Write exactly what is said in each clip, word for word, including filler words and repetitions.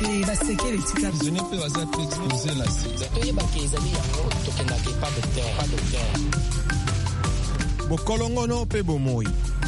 te basekele tika zone pe waza pe exposer la sida toye bakezali yango tokenda ke pas docteur pas docteur bokolongono pe bomoi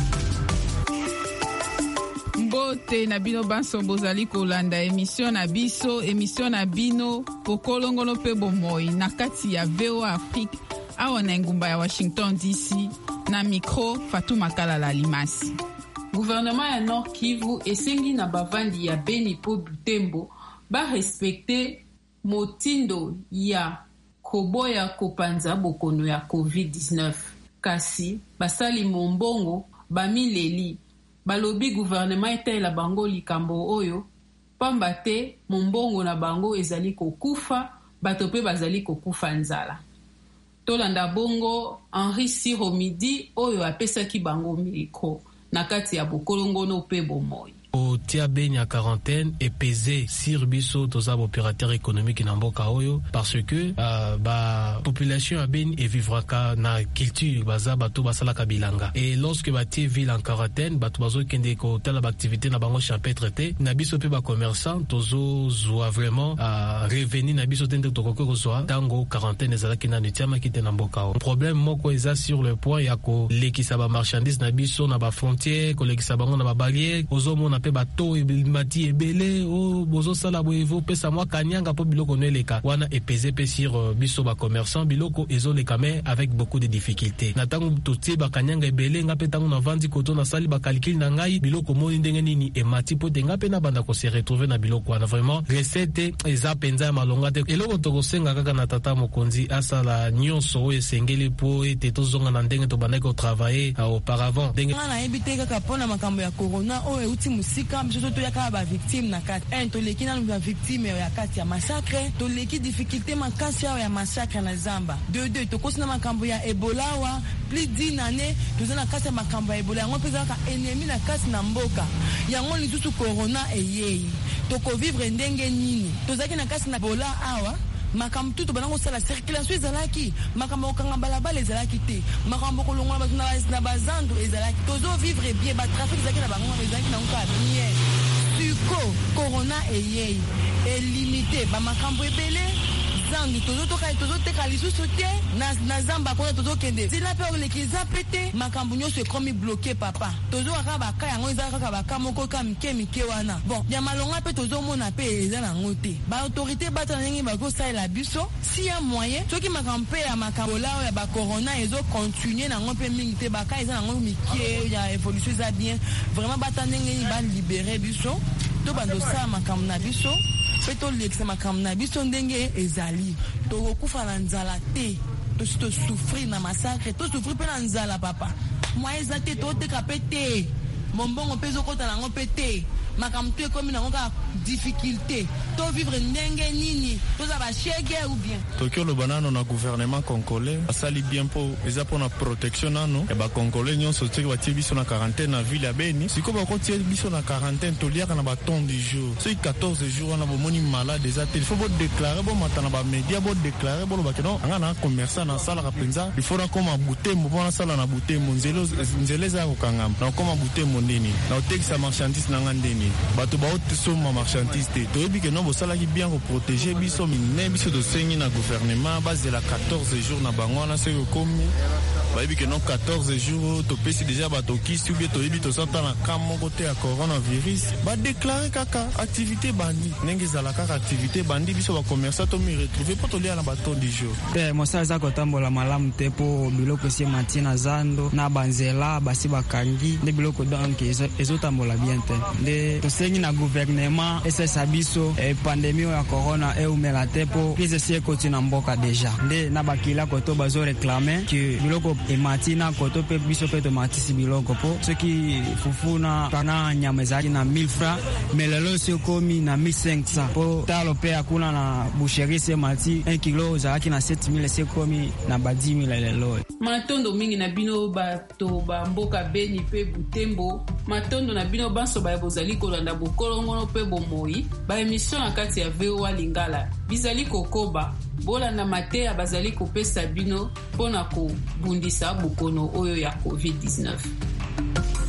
mbote na bino banso bozali kolanda émission na biso émission na bino bokolongono pe bomoi na kati ya V O A Afrique awa na ngumba ya Washington D C na micro Fatou Makala Limasi. Gouvernement ya Nord Kivu esengi na bavandi ya Beni po Butembo ba respecter motindo ya koboya kopanza bokono ya covid dix-neuf. Kasi basali mombongo bamileli balobi gouvernement etela bango likambo oyo pamba te mombongo na bango ezali kokufa bato pe bazali kokufa nzala. Tolanda bongo Henri Siromidi oyo apesaki bango micro na kati ya bokolongono pe bomoi. O tia Beni à quarantaine et pesé sur biso toza opérateur économique na mboka oyo parce que euh, ba population à Beni et vivra ka na culture baza bato basala kabilanga et lorsque ba tie ville en quarantaine bato bazo kende ko tala ba activité na bango chapitre te na biso pe ba commerçant tozo zoa vraiment à revenir na biso tende to ko zoa tango quarantaine ezala kina netiama kite na mboka o problème moko eza sur le point ya ko lekisa ba marchandise na biso na ba frontière ko lekisa bango na ba barrière ozomo na pe bato ebimati ebele o bozo sala boevo pesa mwa kanyanga po biloko neleka wana epeze pe sur uh, biso ba commerçant biloko ezoleka mais avec beaucoup de difficultés na tango totie ba kanyanga ebele nga pe tango na vandi koto na sali ba calcul na ngai biloko moni ndenge nini emati po tenga pe na banda ko se retrouver na biloko wana vraiment recette eza penza malonga te eloko to kosenga kaka na tata mokonzi asala nyonso o esengeli po ete tozonga na ndenge to banda ko travailler uh, auparavant ndenge na ebite kaka pona makambo ya corona o euti musika biso to yaka ba victime na kati un to leki na ba victime ya kati ya massacre to leki difficulté makasi ya massacre na Zamba deux deux to kosina makambo ya Ebola wa plus d'une année to zana kati ya makambo ya Ebola ngo peza ka ennemi na kati na mboka yango ni tutu corona eyei to ko vivre ndenge nini to zaki na kati na Ebola awa makambo tutu banango sala circulation ezalaki makambo okanga balabala ezalaki te makambo kolongola bato na bazando ezalaki tozo vivre bien ba trafic ezalaki na bango ezalaki na nka bien suko corona eyei e limité ba makambo ebele zandu tozo toka tozo teka lisusu te na na Zamba ko tozo kende zina pe olekiza pete makambo nyoso ekomi bloqué papa tozo aka ba ka yango ezaka ka ba ka moko ka mike mike wana bon ya malonga pe tozo mona pe ezana ngote ba autorité bata nyengi ba ko sa la biso si ya moyen soki makambo ya makambo la ya ba corona ezo continuer na ngope mingi te ba ka ezana ngo mike ya évolution za bien vraiment bata nyengi ba libérer biso to bando sa makambo na biso peto lekisa makambo na biso ndenge ezali to kokufa na nzala te to to souffrir na massacre to souffrir pe na nzala papa moi ezate to te kapete mombongo pezo kota na ngo pete makambo te komi na ngo ka difficulté to vivre ndenge nini to za ba chege ou bien tokyo le banano na gouvernement congolais asali bien po eza pour na protection nano e ba congolais nyonso tiki ba tibiso na quarantaine na ville ya Beni siko ba ko tibiso na quarantaine to liaka na ba ton du jour c'est quatorze jours na bo moni malade eza te il faut bo déclarer bo matana ba média bo déclarer bo lo ba keno anga na commerçant na sala kapenza il faut na koma butembo bona sala na butembo nzelo nzeleza ko kangam na koma butembo ndeni na otekisa marchandise na ngandeni bato ba otesoma marchandise te toyebi ke non bosala ki bien ko protéger biso mine biso de sengi na gouvernement base de la quatorze jours na bango na se komi bayebi ke non quatorze jours to pesi déjà bato ki subie toyebi to santa na kamo côté ya coronavirus ba déclarer kaka activité bandi ndenge zala kaka activité bandi biso ba commerçant to mi retrouver poto lia na bato du jour pe mosala za kotambola malamu te po biloko sie matina zando na banzela basi bakangi nde biloko donc ezo tambola bien te nde to sengi na gouvernement esa biso e pandemie ya corona e umela te po crise sie koti na mboka déjà nde na bakila koto bazo réclamer que biloko e matina koto pe biso pe to matisi biloko po soki fufuna pana nyama zaki na mille francs mais lelo se komi na mille cinq cents po talo pe akuna na boucherie se mati un kilo zaki na sept mille se komi na ba dix mille lelo matondo mingi na bino bato ba mboka Beni pe Butembo matondo na bino banso ba bozali kolanda bokolongono pe bomoi ba émission na kati ya V O A Lingala bizali kokoba bolanda mateya bazali kopesa bino pona ko bundisa bokono oyo ya covid dix-neuf.